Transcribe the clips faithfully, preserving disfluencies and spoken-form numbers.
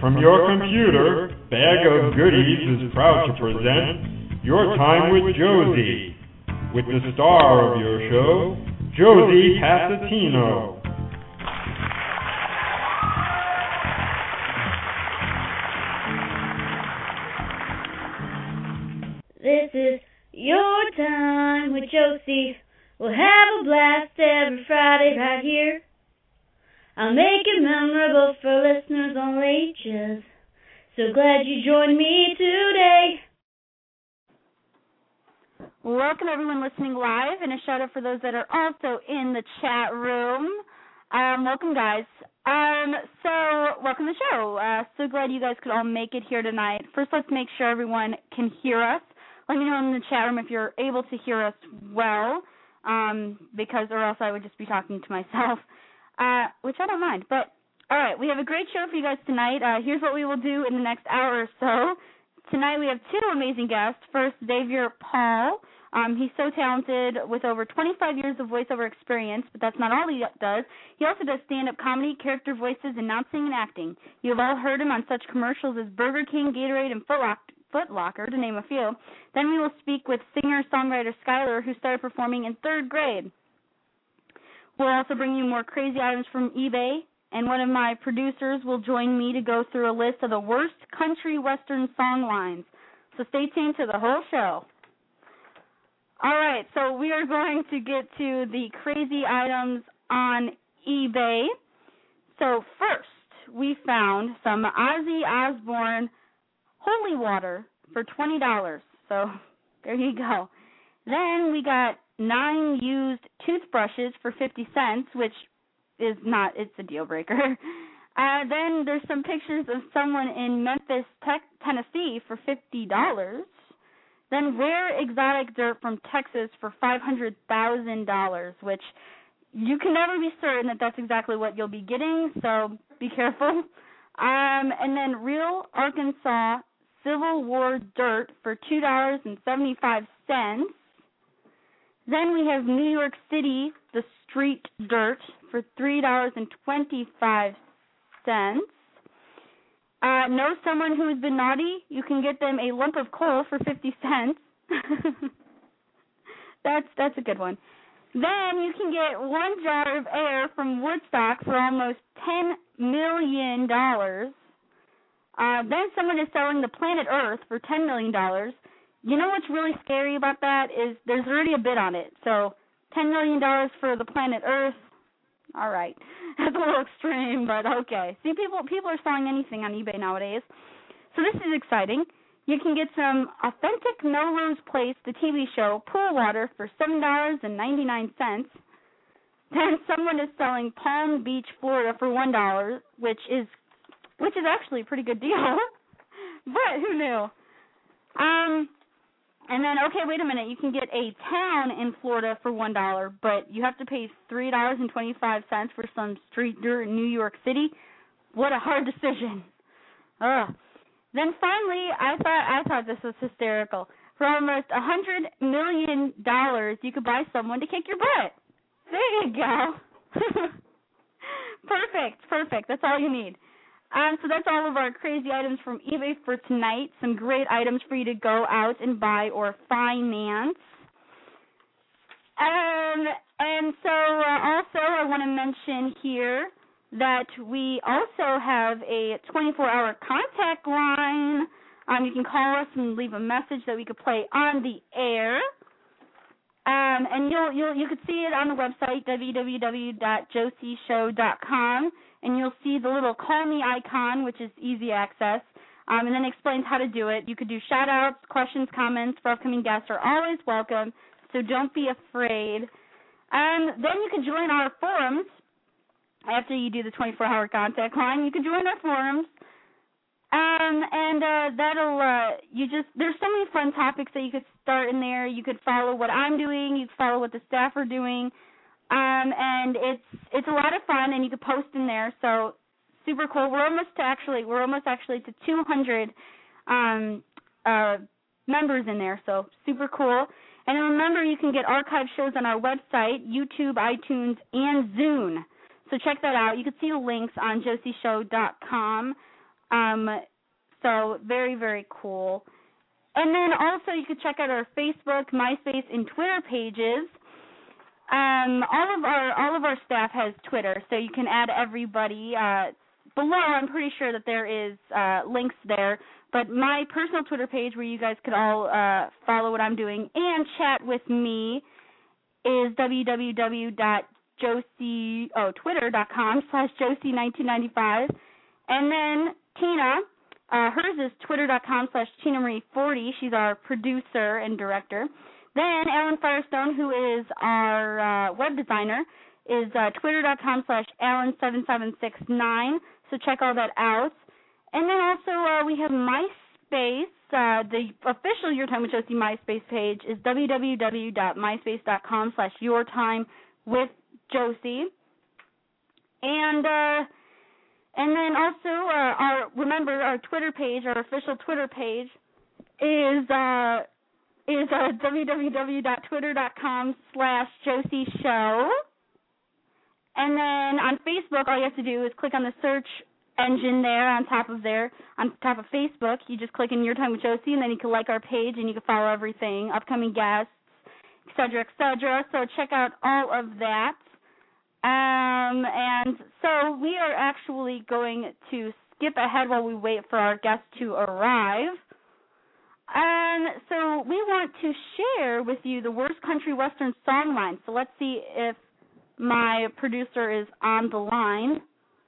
From your computer, Bag of Goodies is proud to present Your Time with Josie, with the star of your show, Josie Passatino. This is Your Time with Josie. We'll have a blast every Friday right here. I'll make it memorable for listeners all ages. So glad you joined me today. Welcome everyone listening live, and a shout out for those that are also in the chat room. Um, welcome guys. Um, so welcome to the show. Uh, so glad you guys could all make it here tonight. First, let's make sure everyone can hear us. Let me know in the chat room if you're able to hear us well, um, because or else I would just be talking to myself. Uh, which I don't mind. But, all right, we have a great show for you guys tonight. Uh, here's what we will do in the next hour or so. Tonight we have two amazing guests. First, Xavier Paul. Um, he's so talented with over twenty-five years of voiceover experience, but that's not all he does. He also does stand-up comedy, character voices, announcing, and acting. You've all heard him on such commercials as Burger King, Gatorade, and Foot Lock- Foot Locker, to name a few. Then we will speak with singer-songwriter Skylar, who started performing in third grade. We'll also bring you more crazy items from eBay, and one of my producers will join me to go through a list of the worst country western song lines. So stay tuned to the whole show. All right, so we are going to get to the crazy items on eBay. So first, we found some Ozzy Osbourne holy water for twenty dollars. So there you go. Then we got nine used toothbrushes for fifty cents, which is not, it's a deal breaker. Uh, then there's some pictures of someone in Memphis, Tennessee for fifty dollars. Then rare exotic dirt from Texas for five hundred thousand dollars, which you can never be certain that that's exactly what you'll be getting, so be careful. Um, and then real Arkansas Civil War dirt for two dollars and seventy-five cents. Then we have New York City, the street dirt, for three dollars and twenty-five cents. Uh, know someone who has been naughty? You can get them a lump of coal for fifty cents. that's that's a good one. Then you can get one jar of air from Woodstock for almost ten million dollars. Uh, then someone is selling the planet Earth for ten million dollars. You know what's really scary about that is there's already a bid on it. So ten million dollars for the planet Earth, all right. That's a little extreme, but okay. See, people people are selling anything on eBay nowadays. So this is exciting. You can get some authentic Melrose Place, the T V show, pool water for seven dollars and ninety-nine cents. Then someone is selling Palm Beach, Florida for one dollar, which is which is actually a pretty good deal. But who knew? Um... And then, okay, wait a minute, you can get a town in Florida for one dollar, but you have to pay three dollars and twenty-five cents for some street dirt in New York City. What a hard decision. Ugh. Then finally, I thought I thought this was hysterical. For almost one hundred million dollars, you could buy someone to kick your butt. There you go. Perfect, perfect. That's all you need. Um, so that's all of our crazy items from eBay for tonight. Some great items for you to go out and buy or finance. Um, and so uh, also I want to mention here that we also have a twenty-four hour contact line. Um, you can call us and leave a message that we could play on the air. Um, and you'll, you'll, you could see it on the website, w w w dot josie show dot com. And you'll see the little call me icon, which is easy access, um, and then explains how to do it. You could do shout-outs, questions, comments for upcoming guests are always welcome, so don't be afraid. Um, then you can join our forums after you do the twenty-four hour contact line. You can join our forums, um, and uh, that'll, uh, you just, there's so many fun topics that you could start in there. You could follow what I'm doing. You could follow what the staff are doing. Um, and it's it's a lot of fun, and you can post in there. So super cool. We're almost to actually we're almost actually to two hundred um, uh, members in there. So super cool. And remember, you can get archive shows on our website, YouTube, iTunes, and Zune. So check that out. You can see the links on josie show dot com. Um, so very, very cool. And then also you could check out our Facebook, MySpace, and Twitter pages. Um, all of our all of our staff has Twitter, so you can add everybody. Uh, below, I'm pretty sure that there is uh, links there. But my personal Twitter page, where you guys could all uh, follow what I'm doing and chat with me, is www.josie oh twitter.com slash Josie nineteen ninety-five. And then Tina, uh, hers is twitter.com slash Tina Marie forty. She's our producer and director. Then Alan Firestone, who is our uh, web designer, is uh, twitter.com slash Alan seven seven six nine. So check all that out. And then also uh, we have MySpace. Uh, the official Your Time with Josie MySpace page is www.myspace.com slash Your Time with Josie. And uh, and then also uh, our remember our Twitter page, our official Twitter page is uh, is uh, www.twitter.com slash Josie Show. And then on Facebook, all you have to do is click on the search engine there on top of there, on top of Facebook. You just click in Your Time with Josie, and then you can like our page, and you can follow everything, upcoming guests, et cetera, et cetera. So check out all of that. Um, and so we are actually going to skip ahead while we wait for our guests to arrive. And so we want to share with you the worst country western song line. So let's see if my producer is on the line.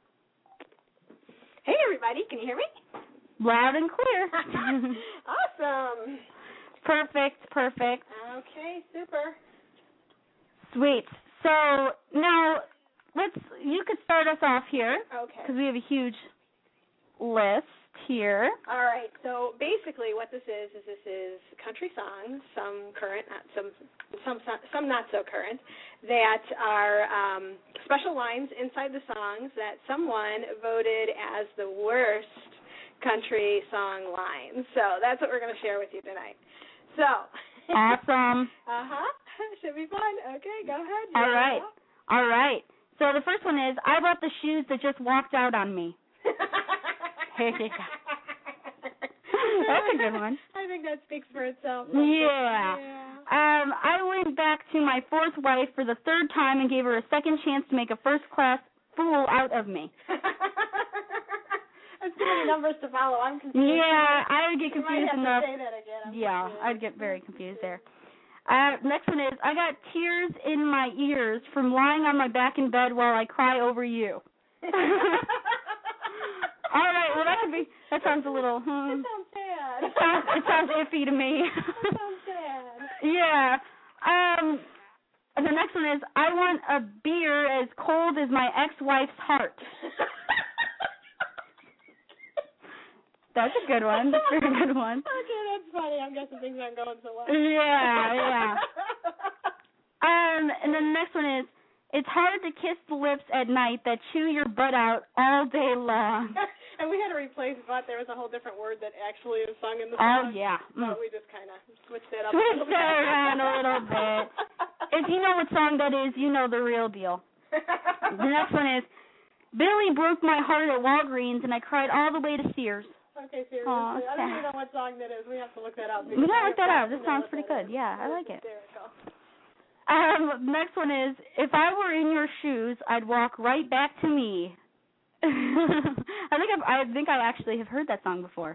Hey, everybody. Can you hear me? Loud and clear. Awesome. Perfect, perfect. Okay, super. Sweet. So now let's. You could start us off here. Okay. Because we have a huge list here. All right. So basically, what this is is this is country songs, some current, not some, some, some not so current, that are um, special lines inside the songs that someone voted as the worst country song lines. So that's what we're going to share with you tonight. So. Awesome. Uh-huh. Should be fun. Okay, go ahead. All right. All right. So the first one is, I bought the shoes that just walked out on me. That's a good one. I think that speaks for itself. Yeah. yeah. Um, I went back to my fourth wife for the third time and gave her a second chance to make a first-class fool out of me. That's too many numbers to follow. I'm confused. Yeah, I would get you confused might have enough. To say that again. I'm yeah, confused. I'd get very confused there. Uh, next one is, I got tears in my ears from lying on my back in bed while I cry over you. All right, well, that could be, that sounds a little, hmm. It sounds sad. It sounds, it sounds iffy to me. It sounds sad. Yeah. Um, the next one is, I want a beer as cold as my ex-wife's heart. That's a good one. That's a very good one. Okay, that's funny. I'm guessing things aren't going so well. Yeah, yeah. Um, and then the next one is, it's hard to kiss the lips at night that chew your butt out all day long. And we had to replace but. There was a whole different word that actually is sung in the Oh, song. yeah. Mm. So we just kind of switched it up. Switched it around a little bit. If you know what song that is, you know the real deal. The next one is, Billy broke my heart at Walgreens, and I cried all the way to Sears. Okay, seriously. Aw, I don't even know what song that is. We have to look that up. We gotta look that up. This sounds pretty good. Is. Yeah, I like it. Um, next one is, if I were in your shoes, I'd walk right back to me. I think I've, I think I actually have heard that song before.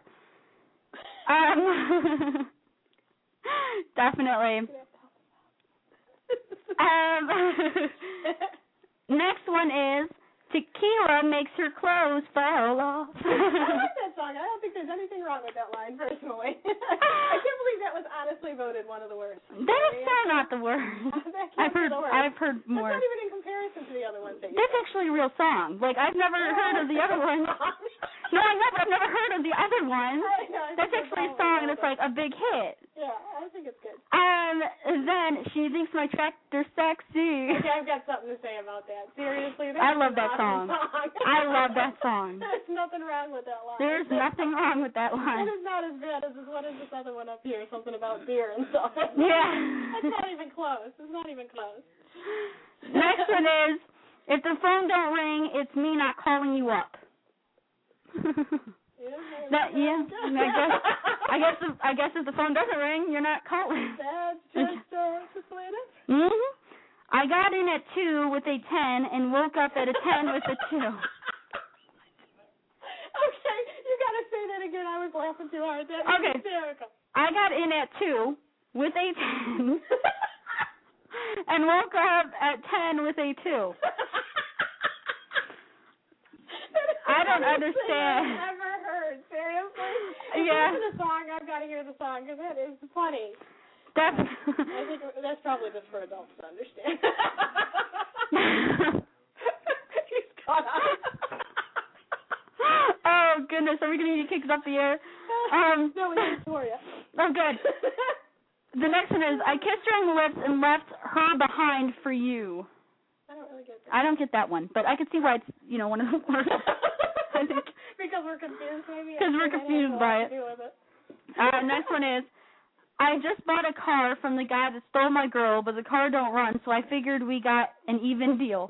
Um, definitely. Um, next one is, tequila makes her clothes fall off. I like that song. I don't think there's anything wrong with that line, personally. I can't believe that was honestly voted one of the worst. That is so not the worst. I've heard, the worst. I've heard more. That's not even in comparison to the other ones that you That's said. actually a real song. Like, I've never Yeah, heard of the other one. No, I know, but I've never heard of the other one. I know, I That's actually a song that's like a big hit. Yeah, I think it's good. Um, then she thinks my tractor sexy. Okay, I've got something to say about that. Seriously, I love that awesome song. song. I love that song. There's nothing wrong with that line. There's nothing wrong with that It line. is not as bad as this. What is this other one up here? Something about beer and stuff. Yeah. It's not even close. It's not even close. Next one is, if the phone don't ring, it's me not calling you up. Yeah, That, yeah, I guess. I guess. If, I guess if the phone doesn't ring, you're not calling. That's just, uh, just the way it is. Mhm. I got in at two with a ten and woke up at a ten with a two. Okay, you gotta say that again. I was laughing too hard. That was Okay. hysterical. I got in at two with a ten and woke up at ten with a two. I don't understand. I've ever heard. Seriously? If Yeah. listen to the song, I've got to hear the song because that is funny. That's. I think that's probably just for adults to understand. He's caught up. Oh goodness, are we gonna need to kick it up the air? Um, no, we have Victoria. Oh good. The next one is I kissed her on the lips and left her behind for you. I don't really get that. I don't get that one, but I can see why it's you know one of the worst. I think because we're confused, maybe. Because we're confused by it. it. Uh, next one is I just bought a car from the guy that stole my girl, but the car don't run, so I figured we got an even deal.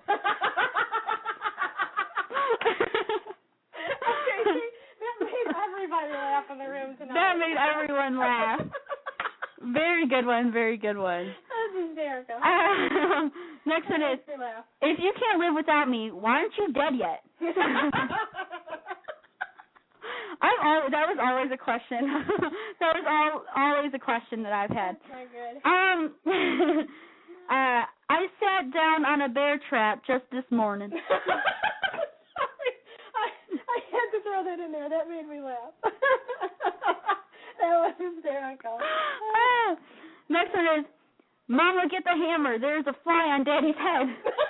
Okay, see, that made everybody laugh in the room tonight. That made everyone laugh. Very good one, very good one. That's hysterical. Um, next one is, if you can't live without me, why aren't you dead yet? I'm al- that was always a question. That was all always a question that I've had. That's not good. Um, uh, I sat down on a bear trap just this morning. Sorry, I, I had to throw that in there. That made me laugh. That was hysterical. Ah, next one is, Mama, get the hammer. There's a fly on Daddy's head.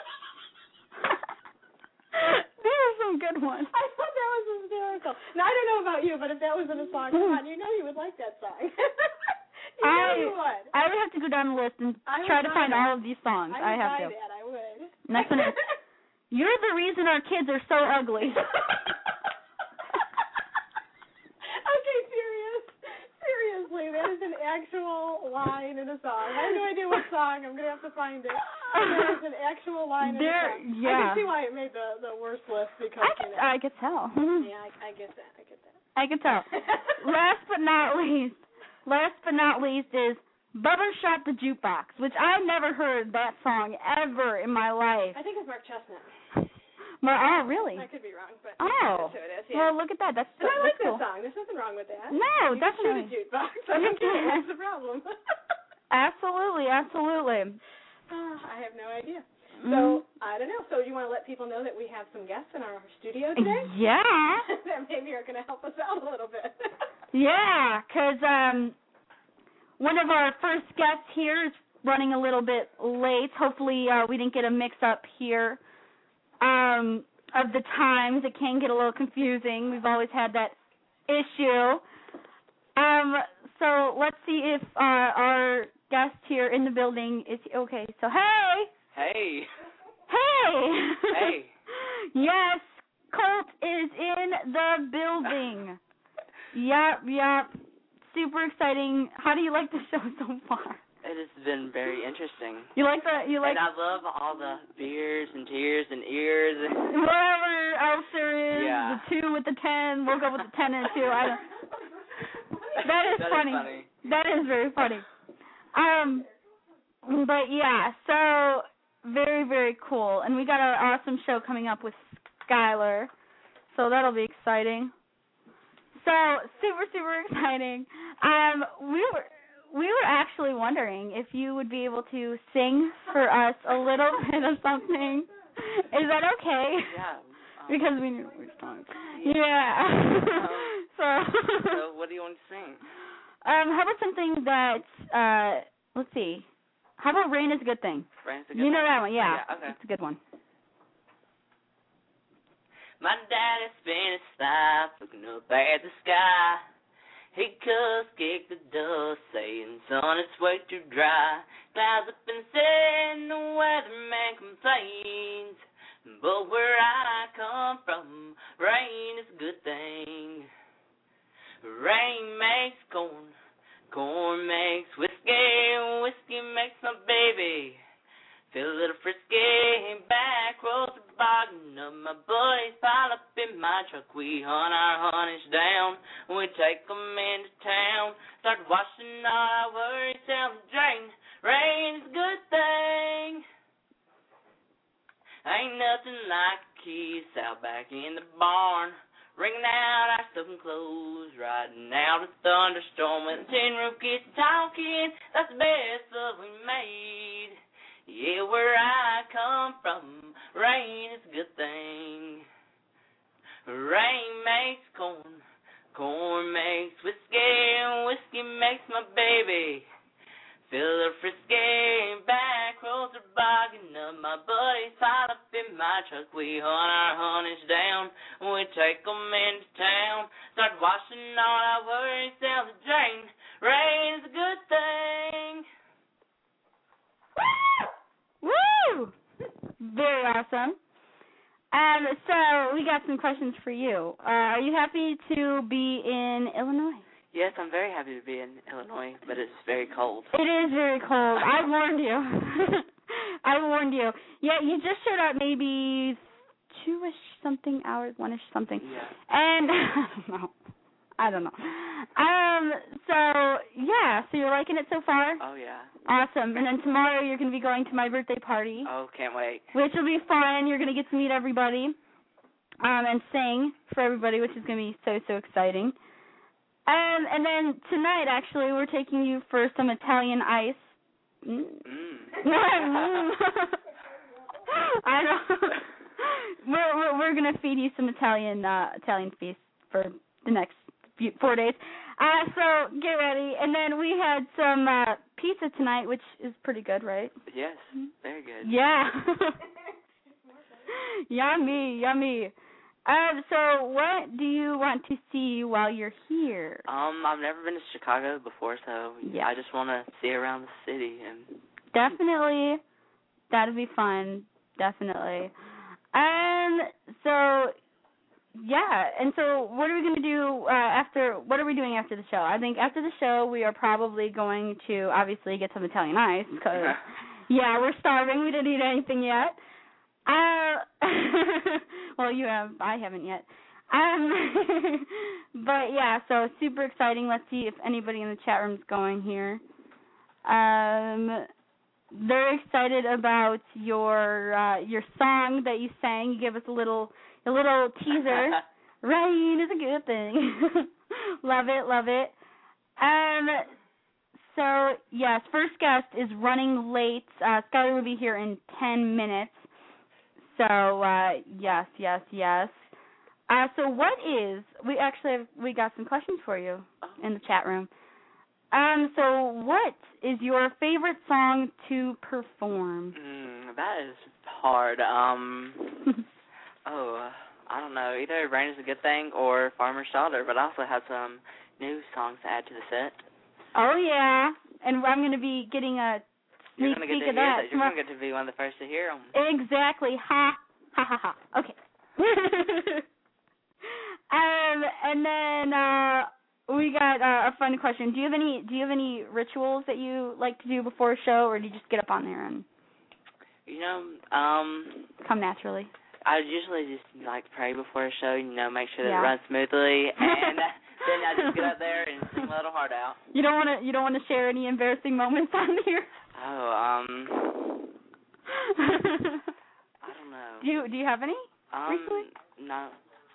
These are some good ones. I thought that was hysterical. Now, I don't know about you, but if that was in a song, come on, you know you would like that song. you know I, you would. I would have to go down the list and I try would to buy find that. all of these songs. I, I, would have buy to. that. I would. Next one is, you're the reason our kids are so ugly. Okay, serious. Seriously, that is an actual line in a song. I have no idea what song. I'm going to have to find it. There is an actual line in There, a song. yeah. I can see why it made the, the worst list because, I could, you know. I could tell. Yeah, I, I get that. I get that. I could tell. Last but not least, last but not least is Bubba Shot the Jukebox, which I never heard that song ever in my life. I think it's Mark Chestnut. Well, oh, really? I could be wrong, but Oh. that's who it is. Yeah. Well, look at that. That's, and I that's like cool. that song. There's nothing wrong with that. No, you definitely. Can shoot a jukebox. I don't care. What's the problem? Absolutely, absolutely. Uh, I have no idea. Mm-hmm. So, I don't know. So, you want to let people know that we have some guests in our studio today? Yeah. That maybe are going to help us out a little bit. Yeah, because um, one of our first guests here is running a little bit late. Hopefully uh, we didn't get a mix-up here um, of the times. It can get a little confusing. We've always had that issue. Um, so let's see if uh, our guest here in the building is okay. So, hey! Hey. Hey! Hey. Yes, Colt is in the building. Yep, yep. Super exciting. How do you like the show so far? It has been very interesting. You like the you like and I love all the beers and tears and ears. whatever else there is. Yeah. The two with the ten. We'll go with the ten and two. I don't. That is that funny. Is funny. That is very funny. Um, but yeah. So very very cool, and we got an awesome show coming up with Skylar. So that'll be exciting. So super super exciting. Um, we were. We were actually wondering if you would be able to sing for us a little bit of something. Is that okay? Yeah. Um, Because we knew which song. Yeah. Um, so. so what do you want to sing? Um, how about something that? Uh, let's see. How about "Rain Is a Good Thing"? Rain is a good You know thing. that one, yeah. Yeah. Okay. It's a good one. My daddy spent his life looking up at the sky. He cussed, kicked the dust, saying, son, it's way too dry. Clouds up and setting, the weatherman complains. But where I come from, rain is a good thing. Rain makes corn, corn makes whiskey, whiskey makes my baby feel a little frisky. Back roads are toboggan of my buddies pile up in my truck. We hunt our honeys down, we take 'em into town, start washing all our worries down the drain. Rain's a good thing. Ain't nothing like a kiss out back in the barn, wringing out our soaking clothes, riding out a thunderstorm with a tin roof gets talking. That's the best love we made. Yeah, where I come from, rain is a good thing. Rain makes corn, corn makes whiskey, and whiskey makes my baby feel a frisky. Back rolls the bargain of my buddies piled up in my truck. We hunt our honeys down, we take 'em into town, start washing all our worries down the drain. Rain's a good thing. Woo! Very awesome. Um, so we got some questions for you. Uh, are you happy to be in Illinois? Yes, I'm very happy to be in Illinois, but it's very cold. It is very cold. I warned you. I warned you. Yeah, you just showed up maybe two-ish something hours, one-ish something. Yeah. And I don't know. I don't know. Um. So yeah. So you're liking it so far? Oh yeah. Awesome. And then tomorrow you're going to be going to my birthday party. Oh, can't wait. Which will be fun. You're going to get to meet everybody, um, and sing for everybody, which is going to be so so exciting. Um. And then tonight, actually, we're taking you for some Italian ice. Mm. Mm. I know. We're we're, we're going to feed you some Italian uh, Italian feast for the next few, four days. Uh, so get ready. And then we had some uh, pizza tonight, which is pretty good, right? Yes, very good. Yeah. Yummy, yummy. Um, so what do you want to see while you're here? Um, I've never been to Chicago before, so Yeah. I just want to see around the city. And Definitely. That'd be fun. Definitely. Um, so, yeah. And so what are we going to do uh, after, what are we doing after the show? I think after the show we are probably going to obviously get some Italian ice because, yeah, we're starving. We didn't eat anything yet. Uh, well, you have. I haven't yet. Um, but yeah, so super exciting. Let's see if anybody in the chat room is going here. Um, they're excited about your uh, your song that you sang. You gave us a little a little teaser. Rain is a good thing. Love it, love it. Um, so yes, first guest is running late. Uh, Skylar will be here in ten minutes. So, uh, yes, yes, yes. Uh, so what is, we actually have, we got some questions for you in the chat room. Um, so what is your favorite song to perform? Mm, that is hard. Um, oh, I don't know. Either Rain is a Good Thing or Farmer's Daughter, but I also have some new songs to add to the set. Oh, yeah. And I'm going to be getting a You're sneak gonna get peek to of hear that. that. You're gonna get to be one of the first to hear them. Exactly. Ha. Ha, ha, ha. Okay. um, and then uh, we got uh, a fun question. Do you have any Do you have any rituals that you like to do before a show, or do you just get up on there and You know, um, come naturally? I usually just like pray before a show. You know, make sure that Yeah. it runs smoothly, and then I just get up there and sing my little heart out. You don't want to You don't want to share any embarrassing moments on here. Oh, um, I don't know. do you Do you have any? Um, recently? no.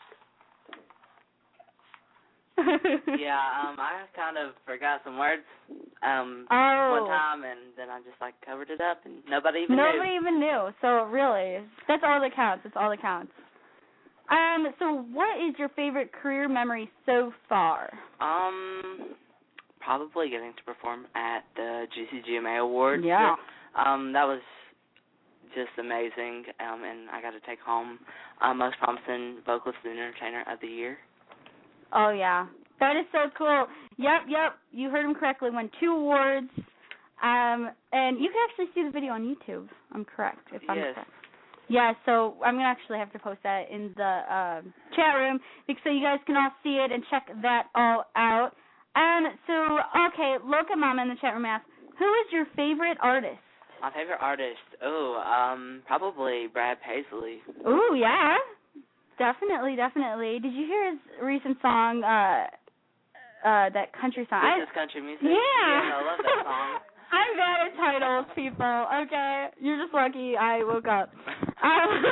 Yeah, um, I kind of forgot some words um Oh. one time, and then I just like covered it up, and nobody even Nobody knew. even knew. So really, that's all that counts. That's all that counts. Um. So, what is your favorite career memory so far? Um, probably getting to perform at the G C G M A Awards. Yeah. Um, that was just amazing, um, and I got to take home uh, Most Promising Vocalist and Entertainer of the Year. Oh, yeah. That is so cool. Yep, yep. You heard him correctly. Won two awards. Um, and you can actually see the video on YouTube. I'm correct, if I'm Yes. correct. Yeah, so I'm going to actually have to post that in the um, chat room because so you guys can all see it and check that all out. Um, so, okay, Loca Mama in the chat room asked, who is your favorite artist? My favorite artist? Oh, um, probably Brad Paisley. Ooh, yeah. Definitely, definitely. Did you hear his recent song, uh, uh, that country song? This I, is country music? Yeah. Yeah, I love that song. I'm bad at titles, people. Okay, you're just lucky I woke up. Um,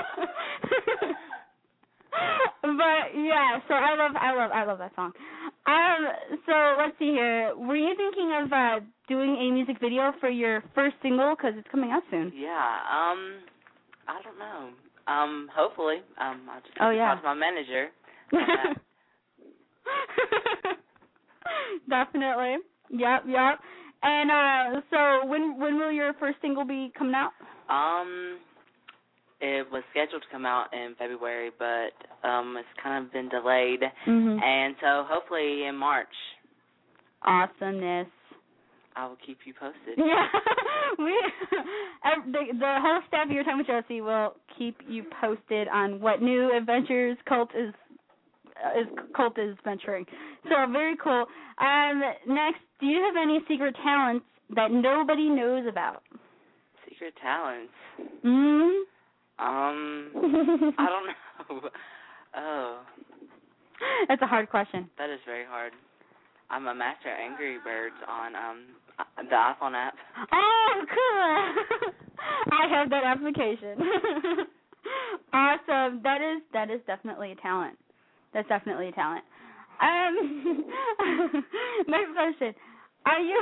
but yeah, so I love, I love, I love that song. Um, so let's see here. Were you thinking of uh, doing a music video for your first single? Because it's coming out soon. Yeah. Um, I don't know. Um, hopefully. Um, I'll just have Oh, to yeah. talk to my manager. Definitely. Yep, yep. And uh, so when when will your first single be coming out? Um, it was scheduled to come out in February, but um, it's kind of been delayed, Mm-hmm. and so hopefully in March. Awesomeness. I will keep you posted. Yeah, we the the whole staff of Your Time with Josie will keep you posted on what new adventures Colt is is Colt is venturing. So very cool. Um, next, do you have any secret talents that nobody knows about? Secret talents? Hmm. Um, I don't know. Oh, that's a hard question. that is very hard. I'm a master at Angry Birds on um the iPhone app. Oh, cool! I have that application. Awesome. That is that is definitely a talent. That's definitely a talent. Um, next question. Are you?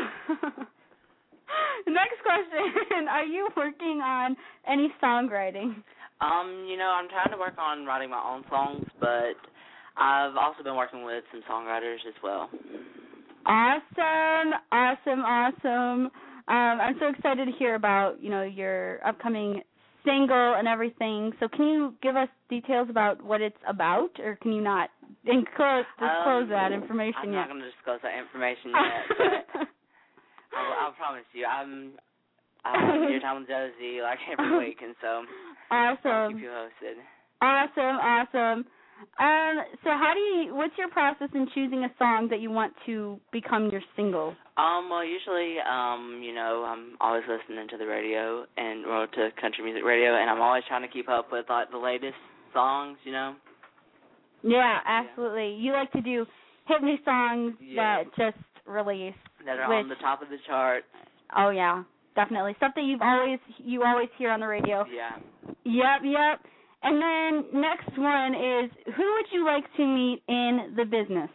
Next question. Are you working on any songwriting? Um, you know, I'm trying to work on writing my own songs, but I've also been working with some songwriters as well. Awesome, awesome, awesome. Um, I'm so excited to hear about, you know, your upcoming single and everything. So can you give us details about what it's about, or can you not disclose, disclose um, that information I'm yet? not going to disclose that information yet, but I'll, I'll promise you, I'm um, Your Time with Josie like every week, and so I'll Awesome, keep you posted. awesome, awesome. Um, so how do you, what's your process in choosing a song that you want to become your single? Um, well, usually, um, you know, I'm always listening to the radio and or to country music radio, and I'm always trying to keep up with like the latest songs, you know. Yeah, absolutely. You like to do hit me songs Yeah. that just release. That are Which- on the top of the charts. Oh yeah, definitely. Stuff that you've always you always hear on the radio. Yeah. Yep, yep. And then next one is, who would you like to meet in the business?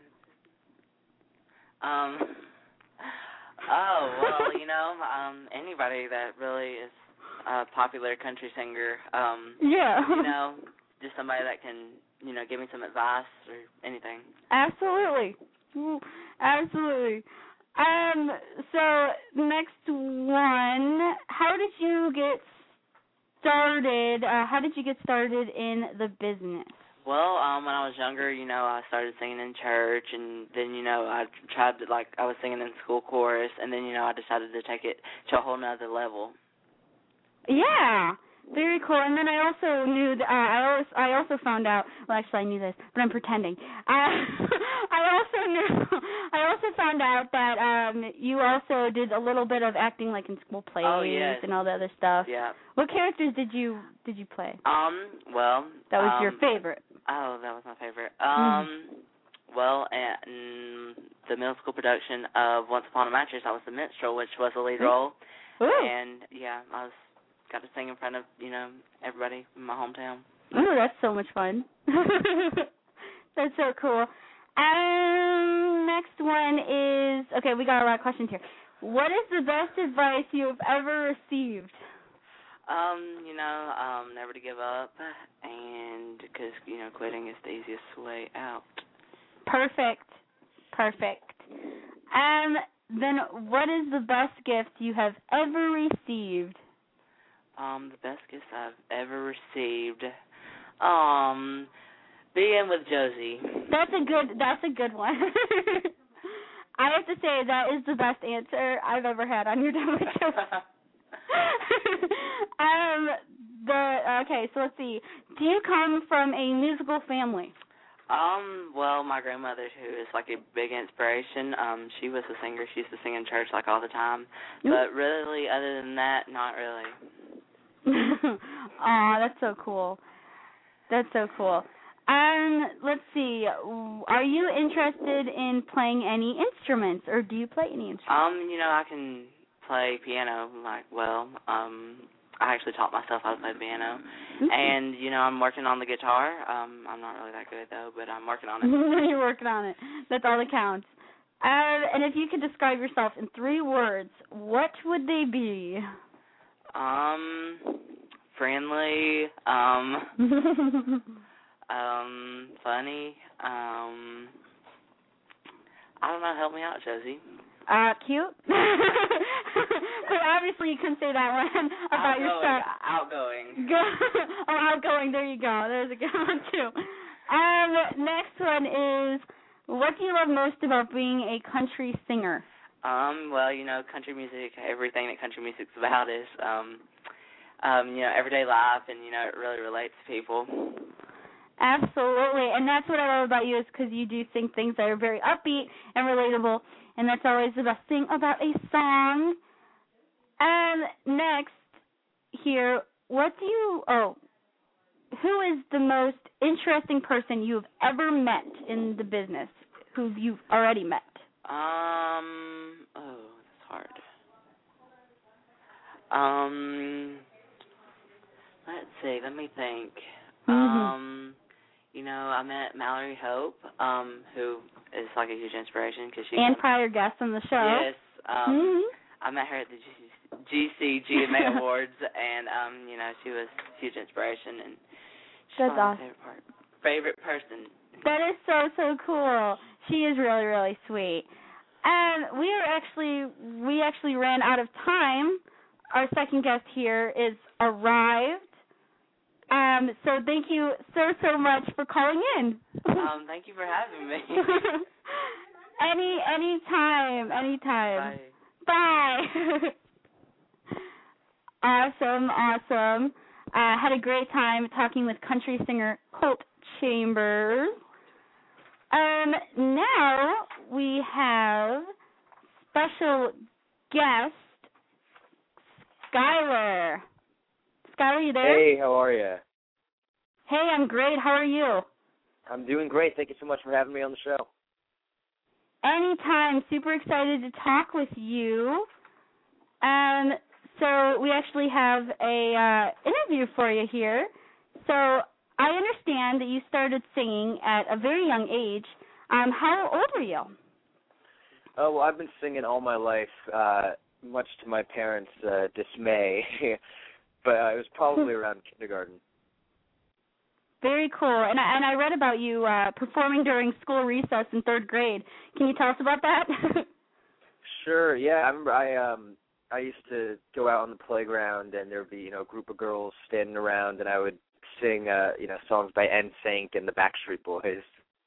Um. Oh well, you know, um, anybody that really is a popular country singer. Um. Yeah. You know, just somebody that can, you know, give me some advice or anything. Absolutely. Ooh, absolutely. Um, so next one, how did you get started, uh, how did you get started in the business? Well, um, when I was younger, you know, I started singing in church, and then, you know, I tried to, like, I was singing in school chorus, and then, you know, I decided to take it to a whole nother level. Yeah. Very cool. And then I also knew that, uh, I also I also found out. Well, actually, I knew this, but I'm pretending. Uh, I also knew. I also found out that um, you also did a little bit of acting, like in school plays Oh, yes. and all the other stuff. Yeah. What characters did you did you play? Um. Well. That was um, your favorite. Oh, that was my favorite. Um. Well, in the middle school production of Once Upon a Mattress, I was the minstrel, which was the lead role. Ooh. And yeah, I was. Got to sing in front of, you know, everybody in my hometown. Ooh, that's so much fun. That's so cool. Um, next one is, okay, we got a lot of questions here. What is the best advice you have ever received? Um, you know, um, never to give up, and because, you know, quitting is the easiest way out. Perfect. Perfect. Um, then what is the best gift you have ever received? Um, the best gift I've ever received, um, being with Josie. That's a good, that's a good one. I have to say that is the best answer I've ever had on your Time with Josie. um, the, okay, so let's see. Do you come from a musical family? Um, well, my grandmother, who is like a big inspiration, um, she was a singer. She used to sing in church like all the time. But really, other than that, not really. Aw, that's so cool. That's so cool. Um, let's see. Are you interested in playing any instruments, or do you play any instruments? Um, you know, I can play piano, like, well, um, I actually taught myself how to play the piano. Mm-hmm. And, you know, I'm working on the guitar. Um, I'm not really that good, though, but I'm working on it. You're working on it. That's all that counts. Uh, and if you could describe yourself in three words, what would they be? Um, friendly, um, um, funny, um, I don't know, help me out, Josie. Uh, cute? But obviously you couldn't say that one about outgoing, yourself. Outgoing. Oh, outgoing, there you go. There's a good one, too. Um, next one is, what do you love most about being a country singer? Um, well, you know, country music, everything that country music's about is, um, um, you know, everyday life, and, you know, it really relates to people. Absolutely, and that's what I love about you is because you do sing things that are very upbeat and relatable, and that's always the best thing about a song. And next, here, what do you, oh, who is the most interesting person you've ever met in the business, who you've already met? Um, oh, that's hard. Um, let's see, let me think. Mm-hmm. Um, you know, I met Mallory Hope, um, who is like a huge inspiration because she and prior guest on the show. Yes, um, mm-hmm. I met her at the G C G M A Awards, and um, you know, she was a huge inspiration, and she's That's my awesome. favorite part, favorite person. That is so so cool. She is really really sweet. And we are actually we actually ran out of time. Our second guest here is arrived. Um, so thank you so, so much for calling in. Um, thank you for having me. any, any time, any time. Bye. Bye. Awesome, awesome. Uh, had a great time talking with country singer Colt Chambers. Um, now we have special guest Skylar. Skylar, you there? Hey, how are you? Hey, I'm great. How are you? I'm doing great. Thank you so much for having me on the show. Anytime. Super excited to talk with you. Um, so we actually have a uh, interview for you here. So I understand that you started singing at a very young age. Um, how old were you? Oh, well, I've been singing all my life, uh, much to my parents' uh, dismay. But uh, it was probably around kindergarten. Very cool. And I, and I read about you uh, performing during school recess in third grade. Can you tell us about that? Sure. Yeah, I remember. I um I used to go out on the playground, and there'd be you know a group of girls standing around, and I would sing uh you know songs by N Sync and the Backstreet Boys.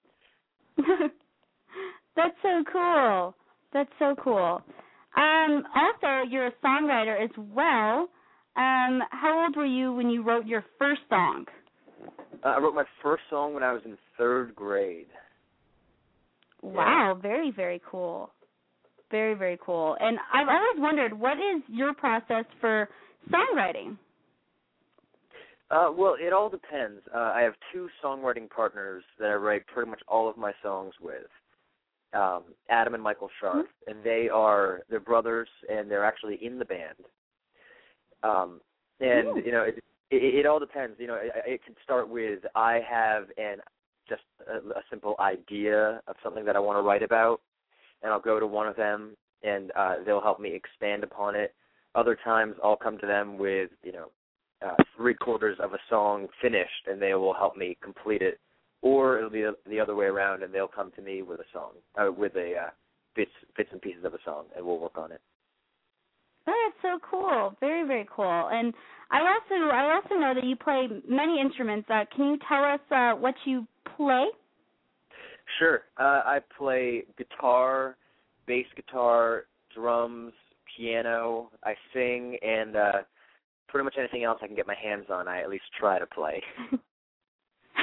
That's so cool. That's so cool. Um, also, you're a songwriter as well. Um, how old were you when you wrote your first song? Uh, I wrote my first song when I was in third grade. Wow, yeah. very, very cool. Very, very cool. And I've always wondered, what is your process for songwriting? Uh, well, it all depends. Uh, I have two songwriting partners that I write pretty much all of my songs with, um, Adam and Michael Sharp, mm-hmm. and they are they're brothers, and they're actually in the band. Um, and, Ooh. you know, it, it, it all depends. You know, it, it can start with I have an just a, a simple idea of something that I want to write about, and I'll go to one of them, and uh, they'll help me expand upon it. Other times I'll come to them with, you know, uh, three quarters of a song finished, and they will help me complete it. Or it'll be the other way around, and they'll come to me with a song, uh, with a uh, bits, bits and pieces of a song, and we'll work on it. Oh, that's so cool. Very, very cool. And I also I also know that you play many instruments. Uh, can you tell us uh, what you play? Sure. Uh, I play guitar, bass guitar, drums, piano. I sing, and uh, pretty much anything else I can get my hands on, I at least try to play.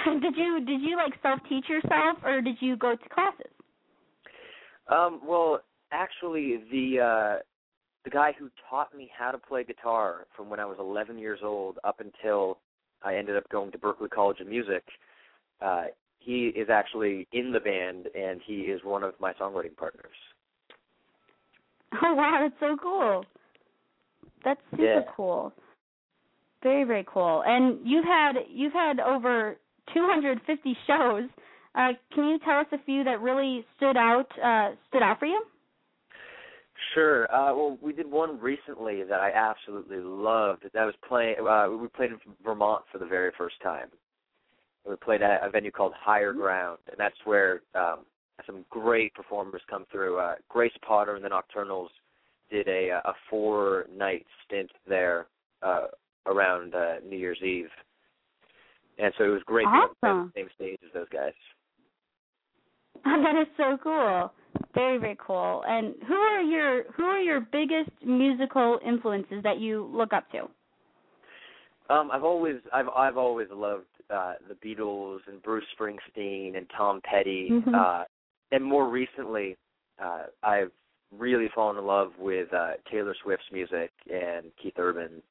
did you did you like self-teach yourself, or did you go to classes? Um, well, actually, the uh, the guy who taught me how to play guitar from when I was eleven years old up until I ended up going to Berklee College of Music, uh, he is actually in the band, and he is one of my songwriting partners. Oh, wow, that's so cool. That's super yeah. cool. Very, very cool. And you've had you've had over two hundred fifty shows. Uh, can you tell us a few that really stood out uh, stood out for you? Sure. Uh, well, we did one recently that I absolutely loved. That was playing. Uh, we played in Vermont for the very first time. We played at a venue called Higher Ground, and that's where um, some great performers come through. Uh, Grace Potter and the Nocturnals did a, a four-night stint there uh, around uh, New Year's Eve, and so it was great awesome. being on the same stage as those guys. That is so cool. Very, very cool. And who are your who are your biggest musical influences that you look up to? Um, I've always I've I've always loved uh, the Beatles and Bruce Springsteen and Tom Petty, mm-hmm. uh, and more recently, uh, I've really fallen in love with uh, Taylor Swift's music and Keith Urban.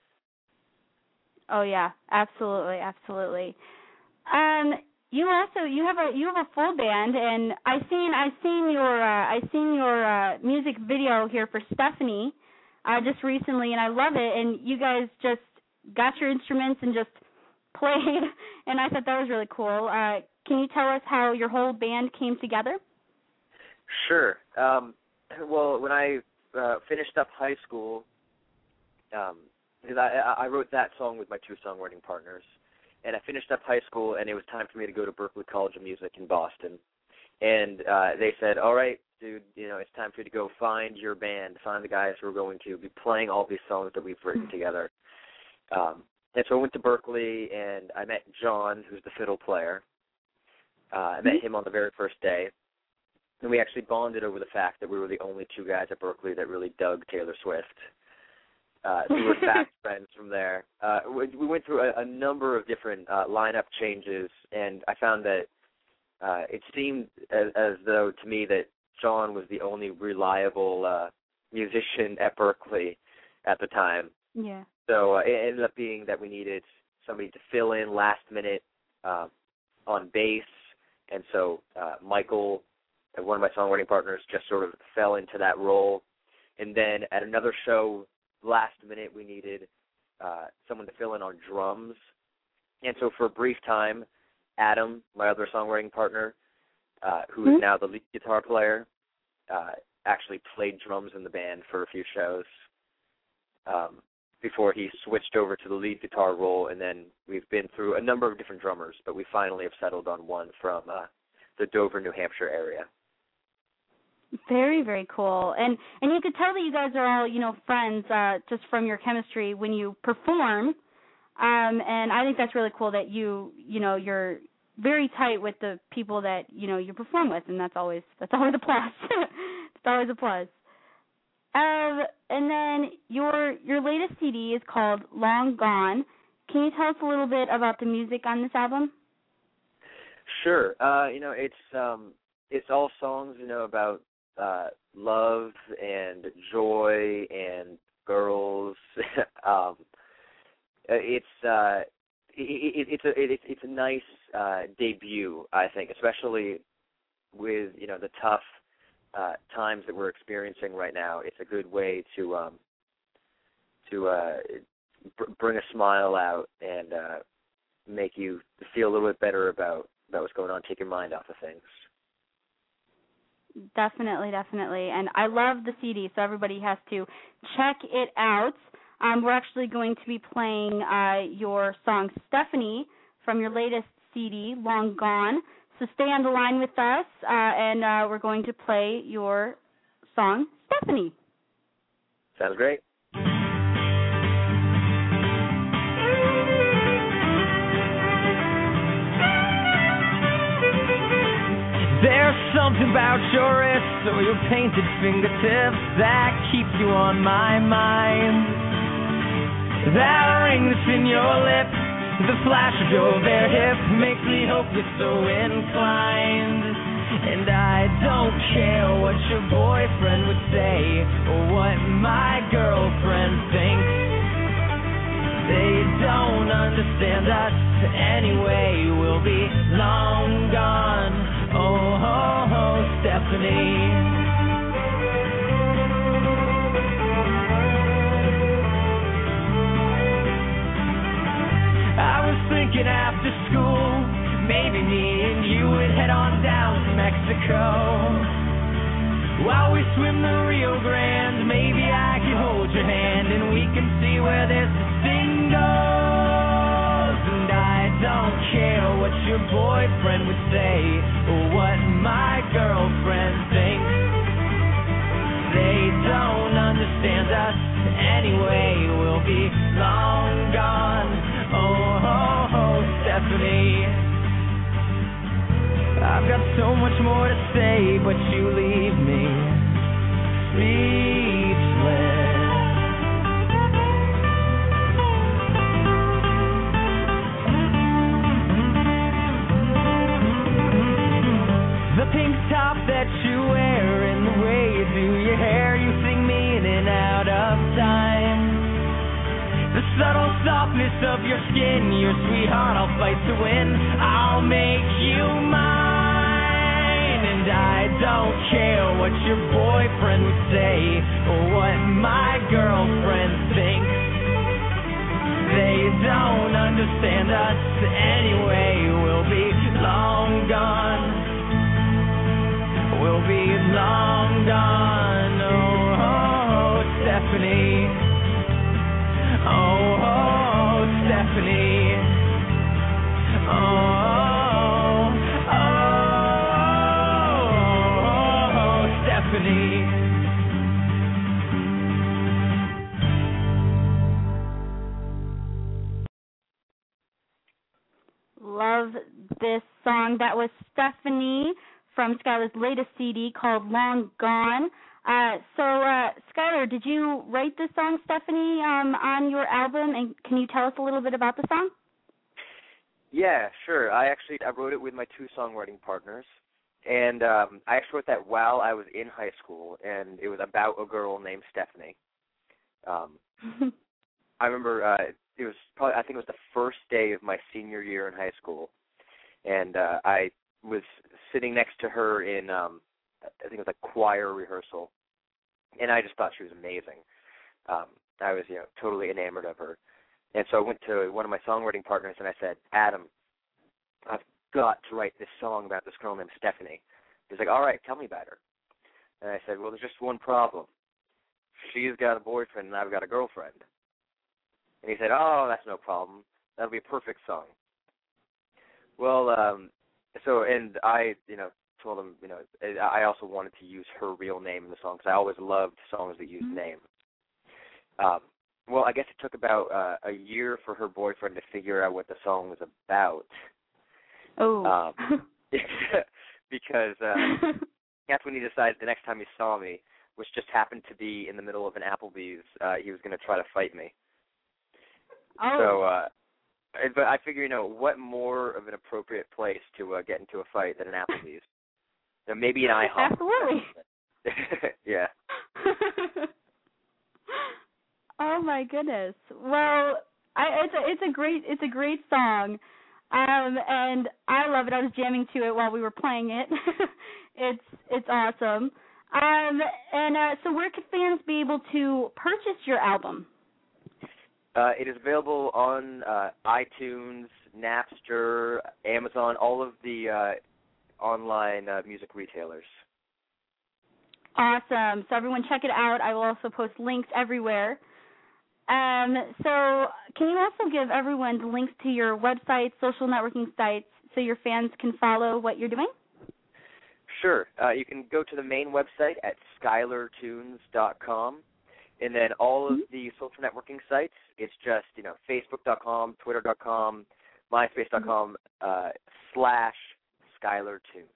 Oh yeah, absolutely, absolutely. Um. You also you have a you have a full band, and I seen I seen your uh, I seen your uh, music video here for Stephanie uh, just recently, and I love it. And you guys just got your instruments and just played, and I thought that was really cool. Uh, can you tell us how your whole band came together? Sure. Um, well, when I uh, finished up high school, um, because I I wrote that song with my two songwriting partners. And I finished up high school, and it was time for me to go to Berklee College of Music in Boston. And uh, they said, all right, dude, you know, it's time for you to go find your band, find the guys who are going to be playing all these songs that we've written together. Um, and so I went to Berklee, and I met John, who's the fiddle player. Uh, I met him on the very first day. And we actually bonded over the fact that we were the only two guys at Berklee that really dug Taylor Swift. Uh, so we were fast friends from there. Uh, we, we went through a, a number of different uh, lineup changes, and I found that uh, it seemed as, as though to me that John was the only reliable uh, musician at Berklee at the time. Yeah. So uh, it ended up being that we needed somebody to fill in last minute uh, on bass, and so uh, Michael, one of my songwriting partners, just sort of fell into that role. And then at another show, last minute, we needed uh, someone to fill in on drums. And so for a brief time, Adam, my other songwriting partner, uh, who is mm-hmm. now the lead guitar player, uh, actually played drums in the band for a few shows um, before he switched over to the lead guitar role. And then we've been through a number of different drummers, but we finally have settled on one from uh, the Dover, New Hampshire area. Very, very cool. And and you could tell that you guys are all, you know, friends uh, just from your chemistry when you perform. Um, and I think that's really cool that you, you know, you're very tight with the people that, you know, you perform with, and that's always that's always a plus. It's always a plus. Um, and then your your latest C D is called Long Gone. Can you tell us a little bit about the music on this album? Sure. Uh, you know, it's um, it's all songs, you know, about Uh, love and joy and girls. um, it's uh, it, it, it's a it, it's a nice uh, debut, I think, especially with you know the tough uh, times that we're experiencing right now. It's a good way to um, to uh, br- bring a smile out and uh, make you feel a little bit better about about what's going on. Take your mind off of things. Definitely, definitely. And I love the C D, so everybody has to check it out. Um, we're actually going to be playing uh, your song Stephanie from your latest C D, Long Gone. So stay on the line with us, uh, and uh, we're going to play your song Stephanie. Sounds great. There's something about your wrist or your painted fingertips that keep you on my mind. That ring that's in your lip The flash of your bare hips makes me hope you're so inclined. And I don't care what your boyfriend would say or what my girlfriend thinks. They don't understand us anyway. We'll be long gone. Oh, oh, oh, Stephanie. I was thinking after school, maybe me and you would head on down to Mexico. While we swim the Rio Grande, maybe I could hold your hand and we can see where this thing goes. And I don't care what your boyfriend would say or what my girlfriend thinks. They don't understand us anyway. We'll be long gone. Oh, oh, oh, Stephanie. I've got so much more to say, but you leave me speechless. The pink top that you wear and the way you do your hair, you sing me in and out of time. The subtle softness of your skin, your sweetheart, I'll fight to win. I'll make you mine. And I don't care what your boyfriend would say or what my girlfriend thinks. They don't understand us anyway. We'll be long gone. We'll be long gone. Oh, oh, oh Stephanie. Oh, oh, Stephanie. Oh, oh, oh, oh, Stephanie. Love this song. That was Stephanie from Skylar's latest C D called Long Gone. Uh, so, uh, Skylar, did you write this song, Stephanie, um, on your album? And can you tell us a little bit about the song? Yeah, sure. I actually I wrote it with my two songwriting partners, and um, I actually wrote that while I was in high school, and it was about a girl named Stephanie. Um, I remember uh, it was probably I think it was the first day of my senior year in high school, and uh, I was sitting next to her in um, I think it was like choir rehearsal. And I just thought she was amazing. Um, I was, you know, totally enamored of her. And so I went to one of my songwriting partners and I said, Adam, I've got to write this song about this girl named Stephanie. He's like, all right, tell me about her. And I said, well, there's just one problem. She's got a boyfriend and I've got a girlfriend. And he said, oh, that's no problem. That'll be a perfect song. Well, um, so, and I, you know, told him, you know, I also wanted to use her real name in the song because I always loved songs that use name. Um, well, I guess it took about uh, a year for her boyfriend to figure out what the song was about. Oh. Um, because uh, that's when he decided the next time he saw me, which just happened to be in the middle of an Applebee's, uh, he was going to try to fight me. Oh. So, uh, but I figure, you know, what more of an appropriate place to uh, get into a fight than an Applebee's? So maybe an IHOP. Absolutely. Yeah. Oh my goodness. Well, I, it's a it's a great it's a great song, um, and I love it. I was jamming to it while we were playing it. it's it's awesome. Um, and uh, so, where could fans be able to purchase your album? Uh, it is available on uh, iTunes, Napster, Amazon, all of the uh, online uh, music retailers. Awesome. So everyone check it out. I will also post links everywhere. Um, so can you also give everyone the links to your website, social networking sites, so your fans can follow what you're doing? Sure. Uh, you can go to the main website at skylar tunes dot com. And then all of the social networking sites, it's just, you know, facebook dot com, twitter dot com, myspace dot com, uh, slash Skylar Tunes.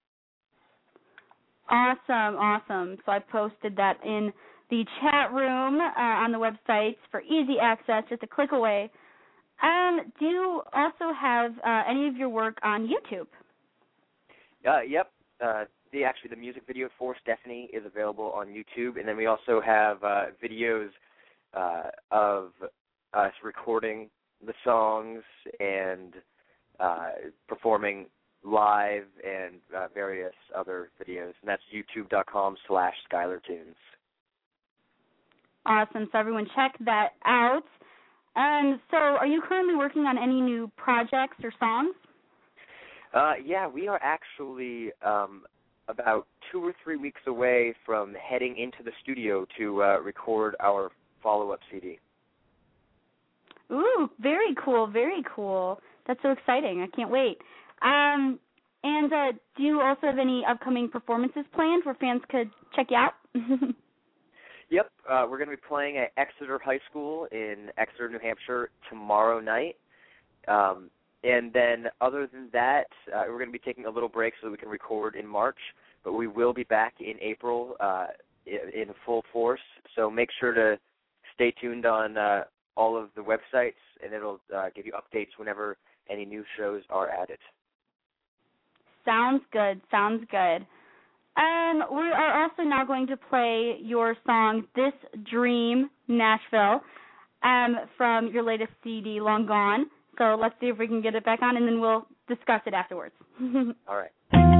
Awesome, awesome. So I posted that in the chat room uh, on the website for easy access, just a click away. Um, do you also have uh, any of your work on YouTube? Uh, yep. Uh, the actually the music video for Stephanie is available on YouTube, and then we also have uh, videos uh, of us recording the songs and uh, performing live and uh, various other videos, and that's youtube.com slash SkylarTunes. Awesome. So everyone check that out. And so are you currently working on any new projects or songs? Uh, yeah, we are actually um, about two or three weeks away from heading into the studio to uh, record our follow-up C D. Ooh, very cool, very cool. That's so exciting. I can't wait. Um, and uh, do you also have any upcoming performances planned where fans could check you out? Yep, uh, we're going to be playing at Exeter High School in Exeter, New Hampshire tomorrow night. Um, and then other than that, uh, we're going to be taking a little break so that we can record in March, but we will be back in April uh, in, in full force. So make sure to stay tuned on uh, all of the websites, and it'll uh, give you updates whenever any new shows are added. Sounds good, sounds good. Um, we are also now going to play your song, This Dream, Nashville, um, from your latest C D, Long Gone. So let's see if we can get it back on, and then we'll discuss it afterwards. All right.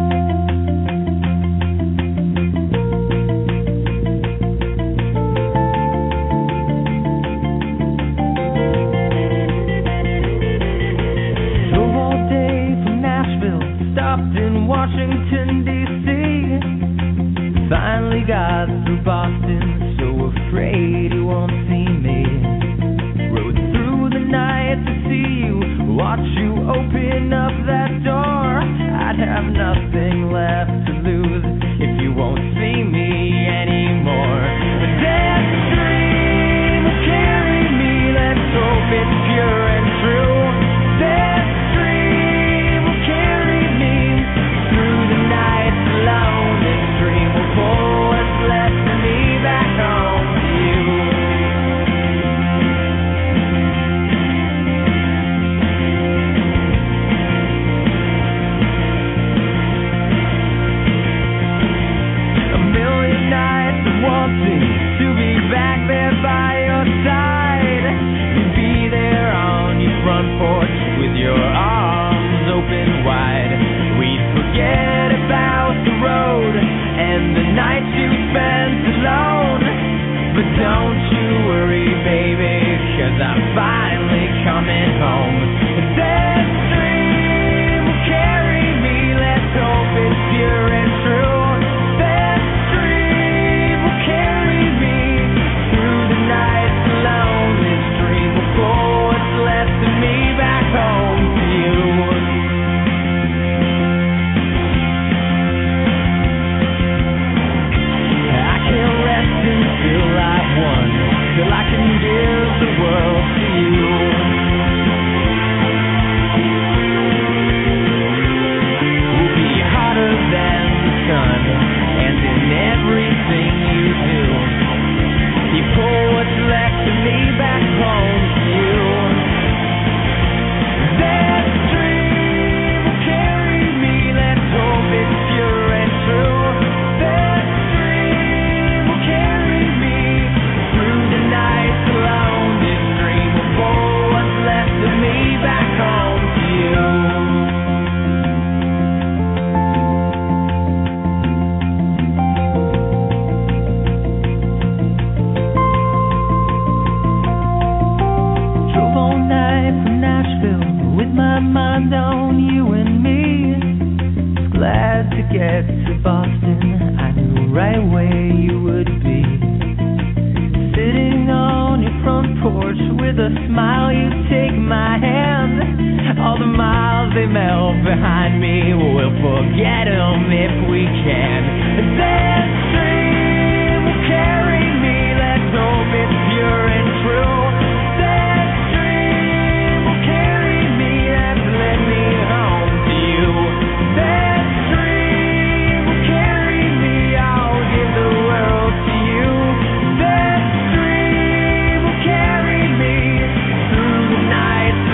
Drove all day from Nashville, stopped in Washington, D C Finally got through Boston, so afraid you won't see me. Rode through the night to see you, watch you open up that door. I'd have nothing left to lose if you won't see me anymore. But that dream will carry me, let's hope it's pure and true. That dream will carry me through the night alone. This dream will pull what's left of me back home to you. A million nights of wanting to be back there by your side. You'd be there on your front porch with your arms open wide. We'd forget about the road and the nights you spent alone. But don't you worry, baby, 'cause I'm finally coming home. That dream will carry me, let's hope it's pure and true. That dream will carry me through the nights alone. This dream will pull what's left of me back home to you. I can't rest until I've won, till I can give the world to you. We'll be hotter than the sun, and in everything you do, you pull what's left of me back home to you. That dream will carry me, let's hope it's pure and true. That dream will carry me through the nights alone. This dream will pull what's left of me back home to you. Drove all night from Nashville with my mind on you and me. Was glad to get to Boston. I knew right where you would be. Sitting on your front porch with a smile, you take my hand. All the miles they melt behind me, we'll forget them if we can. That dream will carry me, let's hope it's pure and true. That dream will carry me, that's led me home to you. That dream will carry me, I'll give the world to you. That dream will carry me through the nights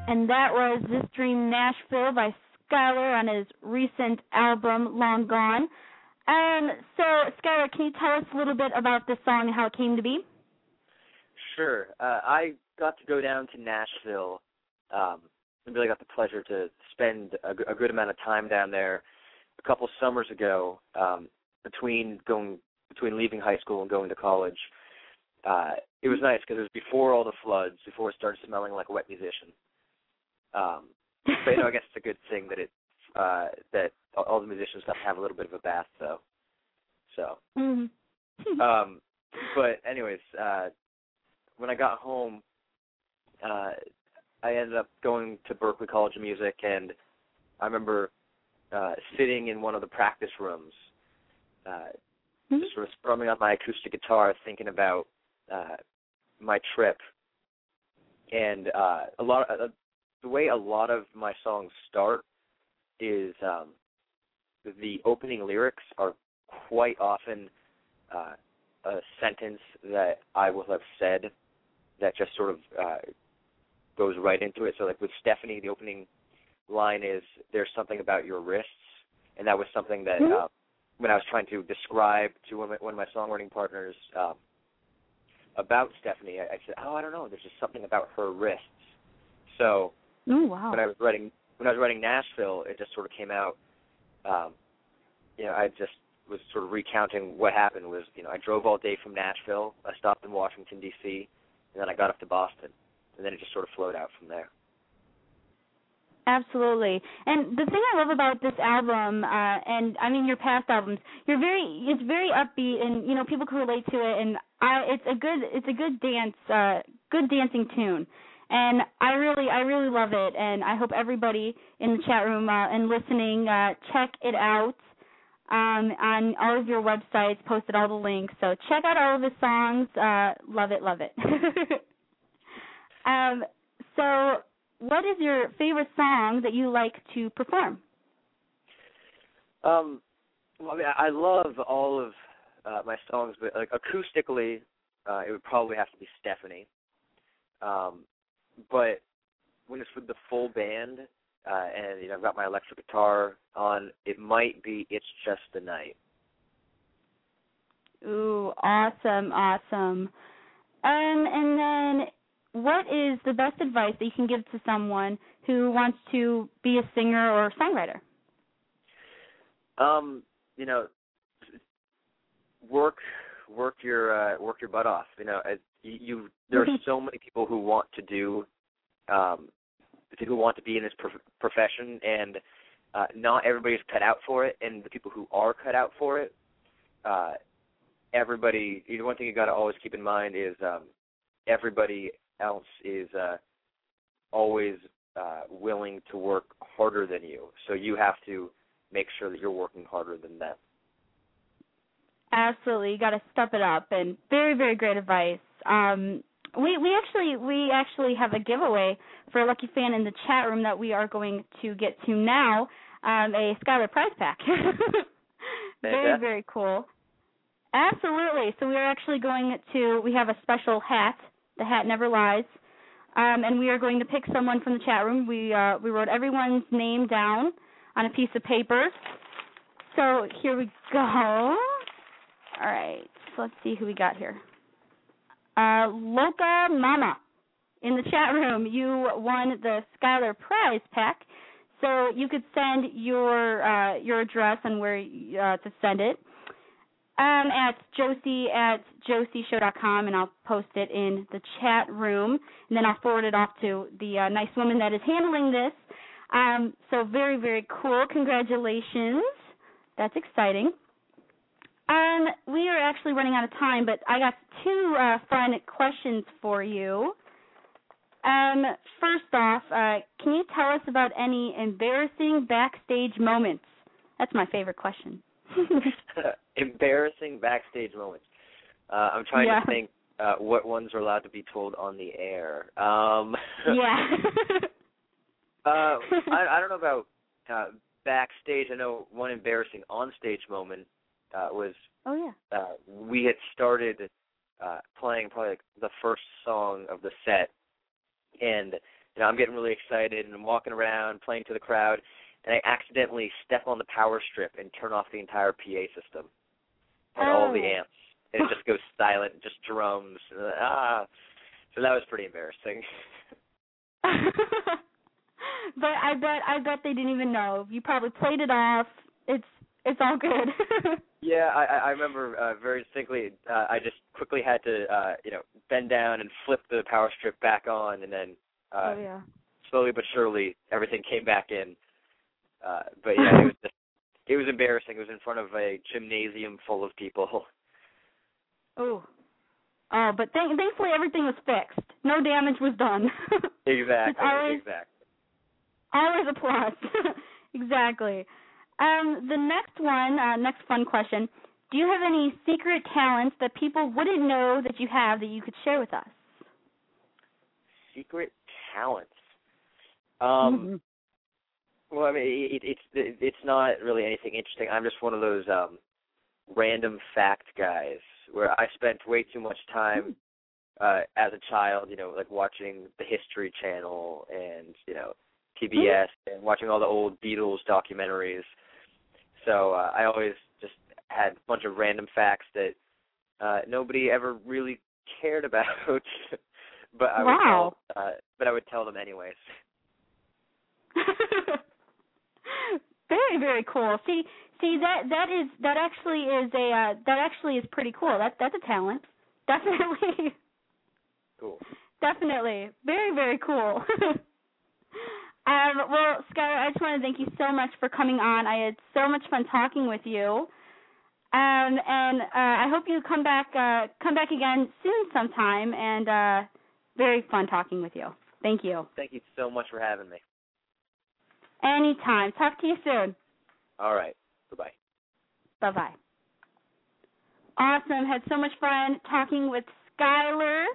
And that was This Dream Nashville by Skylar on his recent album, Long Gone. Um, so, Skylar, can you tell us a little bit about this song and how it came to be? Sure. Uh, I got to go down to Nashville um, and really got the pleasure to spend a, a good amount of time down there a couple summers ago um, between going between leaving high school and going to college. Uh, it was nice because it was before all the floods, before it started smelling like a wet musician. Um, but you know, I guess it's a good thing that it uh, that all the musicians got to have a little bit of a bath, though. So, mm-hmm. um, but anyways, uh, when I got home, uh, I ended up going to Berklee College of Music, and I remember uh, sitting in one of the practice rooms, uh, mm-hmm. just sort of strumming on my acoustic guitar, thinking about uh, my trip, and uh, a lot of, uh, the way a lot of my songs start is um, the opening lyrics are quite often uh, a sentence that I will have said that just sort of uh, goes right into it. So like with Stephanie, the opening line is, "There's something about your wrists," and that was something that mm-hmm. uh, when I was trying to describe to one of my, one of my songwriting partners um, about Stephanie, I, I said, "Oh, I don't know. There's just something about her wrists." So oh, wow. when I was writing when I was writing Nashville, it just sort of came out. Um, you know, I just was sort of recounting what happened. Was you know, I drove all day from Nashville. I stopped in Washington D C, and then I got up to Boston, and then it just sort of flowed out from there. Absolutely. And the thing I love about this album, uh, and I mean your past albums, you're very, it's very upbeat, and you know people can relate to it. And I, it's a good, it's a good dance, uh, good dancing tune. And I really, I really love it. And I hope everybody in the chat room uh, and listening uh, check it out um, on all of your websites. Posted all the links, so check out all of his songs. Uh, love it, love it. um, so. What is your favorite song that you like to perform? Um, well, I mean, I love all of uh, my songs, but like acoustically, uh, it would probably have to be Stephanie. Um, but when it's with the full band, uh, and you know I've got my electric guitar on, it might be "It's Just the Night." Ooh, awesome, awesome. Um, and then. What is the best advice that you can give to someone who wants to be a singer or a songwriter? Um, you know, work work your uh, work your butt off. You know, you, you there are so many people who want to do, um, who want to be in this prof- profession, and uh, not everybody's cut out for it. And the people who are cut out for it, uh, everybody. You know, one thing you got to always keep in mind is um, everybody else is uh, always uh, willing to work harder than you. So you have to make sure that you're working harder than them. Absolutely, you got to step it up, and very, very great advice. Um, we we actually we actually have a giveaway for a lucky fan in the chat room that we are going to get to now. Um, a Skylar prize pack. Very, very cool. Absolutely. So we are actually going to. We have a special hat. The hat never lies, um, and we are going to pick someone from the chat room. We uh, we wrote everyone's name down on a piece of paper. So here we go. All right, so let's see who we got here. Uh, Loca Mama in the chat room. You won the Skylar prize pack, so you could send your uh, your address and where uh, to send it. Um, at Josie at josie show dot com, and I'll post it in the chat room, and then I'll forward it off to the uh, nice woman that is handling this. Um, so very, very cool. Congratulations. That's exciting. Um, we are actually running out of time, but I got two uh, fun questions for you. Um, first off, uh, can you tell us about any embarrassing backstage moments? That's my favorite question. Embarrassing backstage moments. Uh, I'm trying yeah. to think uh, what ones are allowed to be told on the air. Um, yeah. uh, I, I don't know about uh, backstage. I know one embarrassing on-stage moment uh, was oh, yeah. uh, we had started uh, playing probably like the first song of the set, and you know, I'm getting really excited, and I'm walking around, playing to the crowd, and I accidentally step on the power strip and turn off the entire P A system and oh. all the amps, and it just goes silent, just drums. And, ah, so that was pretty embarrassing. But I bet I bet they didn't even know. You probably played it off. It's it's all good. Yeah, I, I remember uh, very distinctly. Uh, I just quickly had to, uh, you know, bend down and flip the power strip back on, and then uh, oh, yeah. slowly but surely everything came back in. Uh, but yeah, it was just, it was embarrassing. It was in front of a gymnasium full of people. Oh, oh, but th- thankfully everything was fixed. No damage was done. Exactly. always, exactly. Always a plus. Exactly. Um, the next one, uh, next fun question. Do you have any secret talents that people wouldn't know that you have that you could share with us? Secret talents? Um, mm-hmm. Well, I mean, it, it's it, it's not really anything interesting. I'm just one of those um, random fact guys where I spent way too much time uh, as a child, you know, like watching the History Channel and, you know, P B S and watching all the old Beatles documentaries. So uh, I always just had a bunch of random facts that uh, nobody ever really cared about, but I wow. would tell, uh, but I would tell them anyways. Very, very cool. See, see that that is that actually is a uh, that actually is pretty cool. That that's a talent, definitely. Cool. Definitely, very, very cool. Um, well, Skylar, I just want to thank you so much for coming on. I had so much fun talking with you, um, and uh, I hope you come back uh, come back again soon sometime. And uh, very fun talking with you. Thank you. Thank you so much for having me. Anytime. Talk to you soon. All right. Bye-bye. Bye-bye. Awesome. Had so much fun talking with Skylar.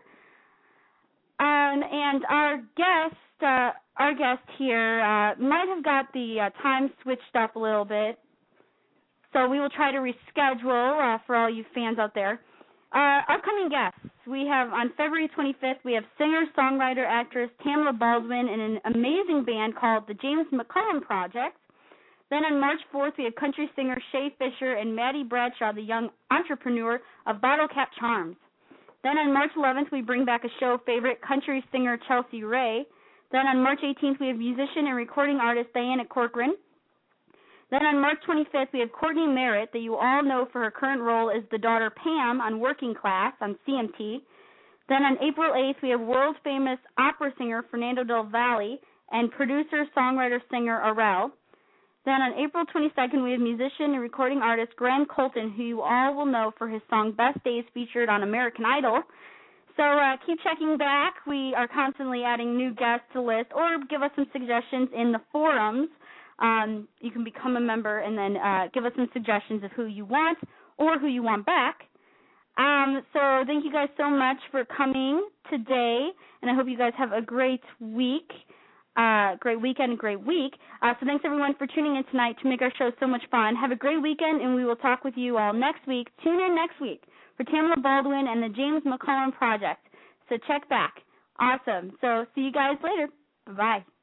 Um, and our guest, uh, our guest here uh, might have got the uh, time switched up a little bit, so we will try to reschedule uh, for all you fans out there. Uh, upcoming guests, we have on February twenty-fifth, we have singer, songwriter, actress Tamla Baldwin and an amazing band called the James McCullum Project. Then on March fourth, we have country singer Shay Fisher and Maddie Bradshaw, the young entrepreneur of Bottle Cap Charms. Then on March eleventh, we bring back a show favorite, country singer Chelsea Ray. Then on March eighteenth, we have musician and recording artist Diana Corcoran. Then on March twenty-fifth, we have Courtney Merritt, that you all know for her current role as the daughter Pam on Working Class on C M T. Then on April eighth, we have world-famous opera singer Fernando Del Valle and producer, songwriter, singer Arel. Then on April twenty-second, we have musician and recording artist Graham Colton, who you all will know for his song Best Days featured on American Idol. So uh, keep checking back. We are constantly adding new guests to the list, or give us some suggestions in the forums. Um, you can become a member and then uh, give us some suggestions of who you want or who you want back. Um, so thank you guys so much for coming today, and I hope you guys have a great week. Uh, great weekend, great week. Uh, so thanks, everyone, for tuning in tonight to make our show so much fun. Have a great weekend, and we will talk with you all next week. Tune in next week for Tamla Baldwin and the James McCullum Project. So check back. Awesome. So see you guys later. Bye-bye.